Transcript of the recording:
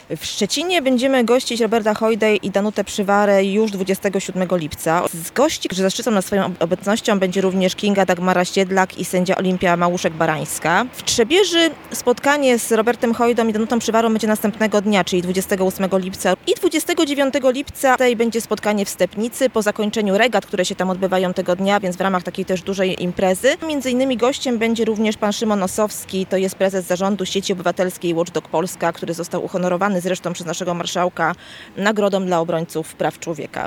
W Szczecinie będziemy gościć Roberta Hojdę i Danutę Przywarę już 27 lipca. Z gości, którzy zaszczycą nas swoją obecnością, będzie również Kinga Dagmara Siedlak i sędzia Olimpia Małuszek-Barańska. W Trzebieży spotkanie z Robertem Hojdą i Danutą Przywarą będzie następnego dnia, czyli 28 lipca. I 29 lipca tutaj będzie spotkanie w Stepnicy po zakończeniu regat, które się tam odbywają tego dnia, więc w ramach takiej też dużej imprezy. Między innymi gościem będzie również pan Szymon Osowski, to jest prezes zarządu Sieci Obywatelskiej Watchdog Polska, który został uhonorowany zresztą przez naszego marszałka nagrodą dla obrońców praw człowieka.